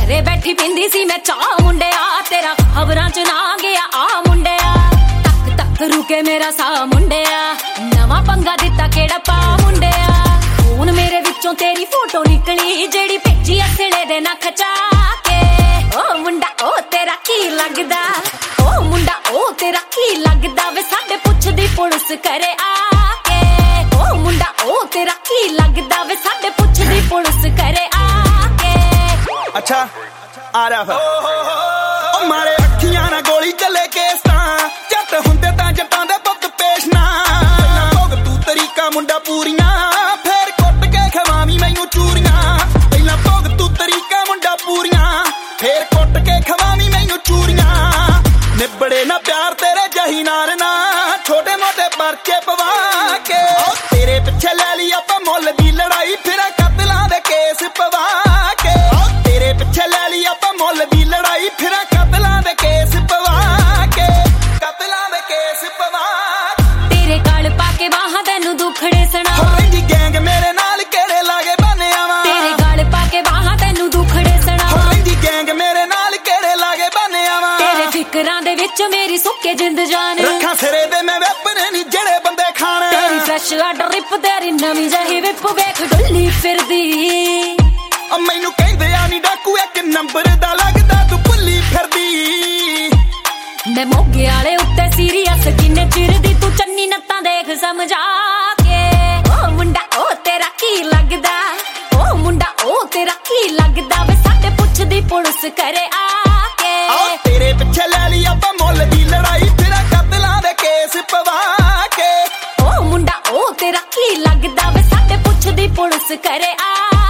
ਘਰੇ ਬੈਠੀ ਪਿੰਦੀ ਸੀ ਮੈਂ ਚਾਹ ਮੁੰਡਿਆ ਤੇਰਾ ਖਬਰਾਂ ਚ ਨਾ ਗਿਆ ਆ ਮੁੰਡਿਆ ਤੱਕ ਤੱਕ ਰੁਕੇ ਮੇਰਾ ਸਾਹ ਮੁੰਡਿਆ ਨਵਾਂ ਪੰਗਾ ਦਿੱਤਾ ਕਿਹੜਾ ਪਾ ਮੁੰਡਿਆ ਹੁਣ ਮੇਰੇ ਵਿੱਚੋਂ ਤੇਰੀ ਫੋਟੋ ਨਿਕਲੀ ਜਿਹੜੀ ਭੇਜੀ ਅਸਲੇ ਦੇ ਨਾ ਖਚਾ ਕੇ ਓ ਮੁੰਡਾ ਓ ਤੇਰਾ ਕੀ ਲੱਗਦਾ ਓ ਮੁੰਡਾ ਓ ਤੇਰਾ ਕੀ ਲੱਗਦਾ ਵੇ ਸਾਡੇ ਪੁੱਛਦੀ ਪੁਲਿਸ ਕਰੇ ਆ ਕੇ ਓ ਮੁੰਡਾ ਓ ਤੇਰਾ ਕੀ ਲੱਗਦਾ ਵੇ ਸਾਡੇ ਪੁੱਛਦੀ ਪੁਲਿਸ ਕਰੇ ਆ अच्छा आ रहा ओ मारे अखियां ना गोली चले केस तां जट हुंदे तां जटां दे पुत पेश ना भोग तू तरीका मुंडा पूरियां फिर कुट के खवावी मैनू चूरियां पहला भोग तू तरीका मुंडा पूरियां फिर कुट के खवावी मैनू चूरियां निबड़े ना प्यार तेरे जही नार ना छोटे मोटे परचे पवा के तेरे पिछे ले ली आपां मुल दी लड़ाई फिर कतलां दे केस पवा के ਪਿੱਛੇ ਲੈ ਲਈ ਆਪਾਂ ਮੁੱਲ ਦੀ ਲੜਾਈ ਫਿਰ ਕਤਲਾਂ ਦੇ ਕੇਸ ਪਵਾ ਕੇ ਕਤਲਾਂ ਦੇ ਕੇਸ ਪਵਾ ਤੇਰੇ ਗਲ ਪਾ ਕੇ ਬਾਹਾਂ ਤੈਨੂੰ ਦੁਖੜੇ ਸੁਣਾ ਰਹਿੰਦੀ ਗੈਂਗ ਮੇਰੇ ਨਾਲ ਕਿਹੜੇ ਲਾਗੇ ਬੰਨਿਆ ਵਾ ਤੇਰੇ ਗਲ ਪਾ ਕੇ ਬਾਹਾਂ ਤੈਨੂੰ ਦੁਖੜੇ ਸੁਣਾ ਰਹਿੰਦੀ ਗੈਂਗ ਮੇਰੇ ਨਾਲ ਕਿਹੜੇ ਲਾਗੇ ਬੰਨਿਆ ਵਾ ਤੇਰੇ ਫਿਕਰਾਂ ਦੇ ਵਿੱਚ ਮੇਰੀ ਸੁੱਕੇ ਜਿੰਦ ਜਾਨ ਰੱਖਾਂ ਸਿਰੇ ਦੇ ਮੈਂ ਵੈਪਨ ਨਹੀਂ ਜਿਹੜੇ ਬੰਦੇ ਖਾਣ ਤੇਰੀ ਫਰੈਸ਼ ਆਰਡਰ ਰਿਪ ਤੇਰੀ ਨਵੀਂ ਜਹੀ ਵਿਪ ਵੇਖ ਡੁੱਲੀ ਫਿਰਦੀ ਮੈਨੂੰ ਕਹਿੰਦੇ ਆ ਨੀ ਡਾਕੂ ਇੱਕ ਨੰਬਰ ਦਾ ਲੱਗਦਾ ਤੂੰ ਭੁੱਲੀ ਫਿਰਦੀ ਮੈਂ ਮੋਗੇ ਵਾਲੇ ਉੱਤੇ ਸੀਰੀਅਸ ਕਿੰਨੇ ਚਿਰਦੀ ਤੂੰ ਚੰਨੀ ਨੱਤਾਂ ਦੇਖ ਸਮਝਾ ਕੇ ਓ ਮੁੰਡਾ ਓ ਤੇਰਾ ਕੀ ਲੱਗਦਾ ਓ ਮੁੰਡਾ ਓ ਤੇਰਾ ਕੀ ਲੱਗਦਾ ਵੇ ਸਾਡੇ ਪੁੱਛਦੀ ਪੁਲਿਸ ਕਰੇ ਆ ਕੇ ਆ ਤੇਰੇ ਪਿੱਛੇ ਲੈ ਲਈ ਆਪਾਂ ਮੁੱਲ ਦੀ ਲੜਾਈ ਫਿਰ ਕਤਲਾਂ ਦੇ ਕੇਸ ਪਵਾ ਕੇ ਓ ਮੁੰਡਾ ਓ ਤੇਰਾ ਕੀ ਲੱਗਦਾ ਵੇ ਸਾਡੇ ਪੁੱਛਦੀ ਪੁਲਿਸ ਕਰੇ ਆ